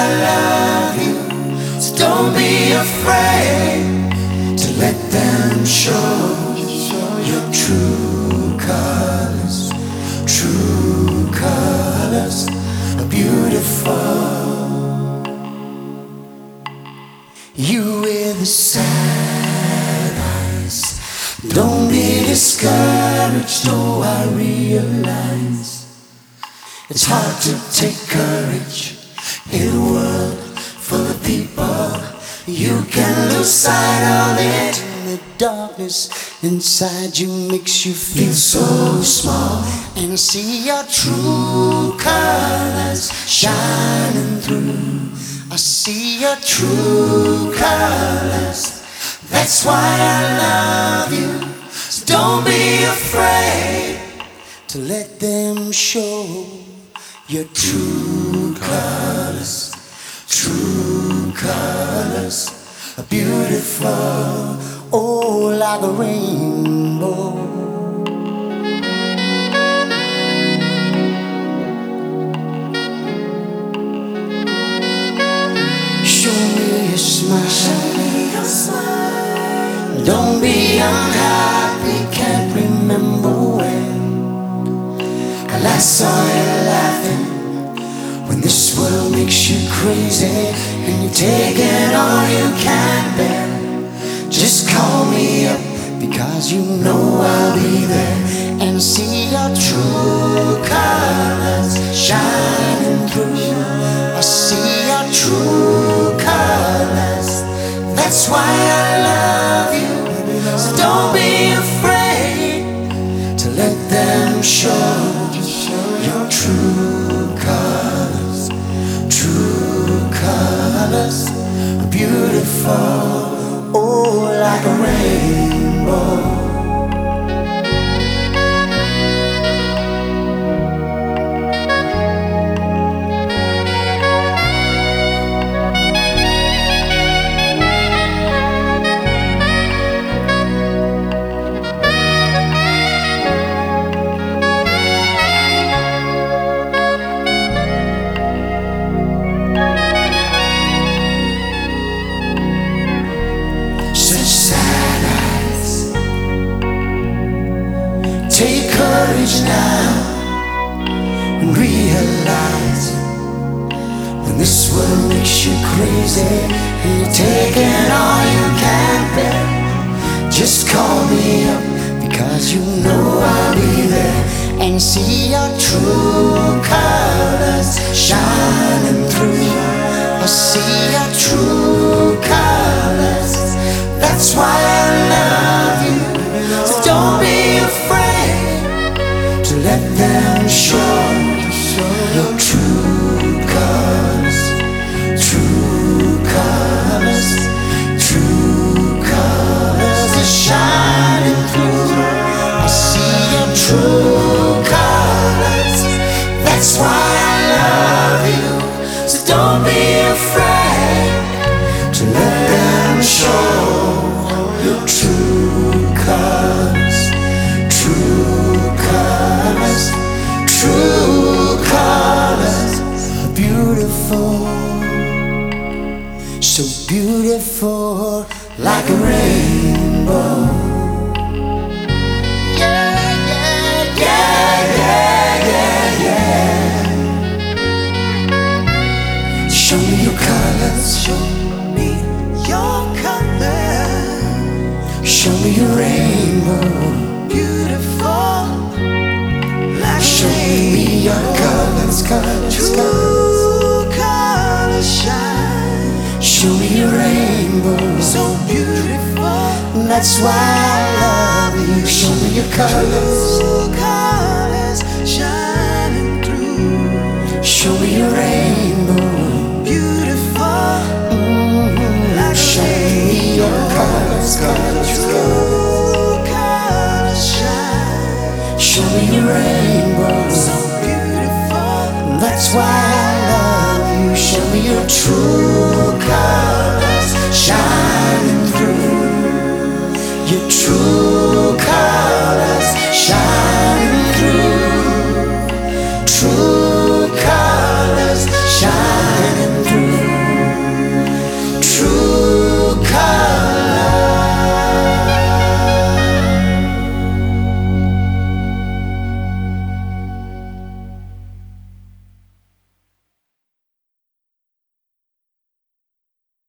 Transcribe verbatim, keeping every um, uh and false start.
love you. So don't be afraid to let them show your true colors. True colors are beautiful. You with the sad eyes, don't be discouraged. Oh, I realize it's hard to take courage in a world full of people. You can lose sight of it. The darkness inside you makes you feel so small, and see your true colors shining through. I see your true colors. That's why I love you. So don't be afraid to let them show your true colors. True colors are beautiful. Oh, like a rainbow. Show me your smile. Show me your smile. Don't be unhappy. Can't remember when I last saw you laughing. When this world makes you crazy and you're taking all you can bear, just call me up, because you know I'll be there. And see your true colors shining through. I see your true colors. That's why I love you. So don't be afraid to let them show your true colors. True colors are beautiful. Oh, like a rainbow. Take courage now and realize, when this world makes you crazy and you're taking all you can bear, just call me up, because you know I'll be there. And see your true colors shining through. I see your true colors. That's why I love you. So don't be afraid to let them show your true colors. True colors. True colors are shining through. I see your true colors. That's why I love you. So don't be afraid to let them show your true colors. True colors. True colors are beautiful. So beautiful, like a rainbow. Yeah, yeah, yeah, yeah, yeah, yeah. Show me your colors. Show me your colors. Show me your rainbow. Beautiful, like show me your colors, colors, true colors. Colors shine. Show me your rainbow. So beautiful. That's why I love you. Show me your colors. True colors shining through. Show me your rainbow. Beautiful. Mm-hmm. Like show me your colors, colors, true colors shine. Show me your rainbow. So beautiful. That's why I love you. Show me your true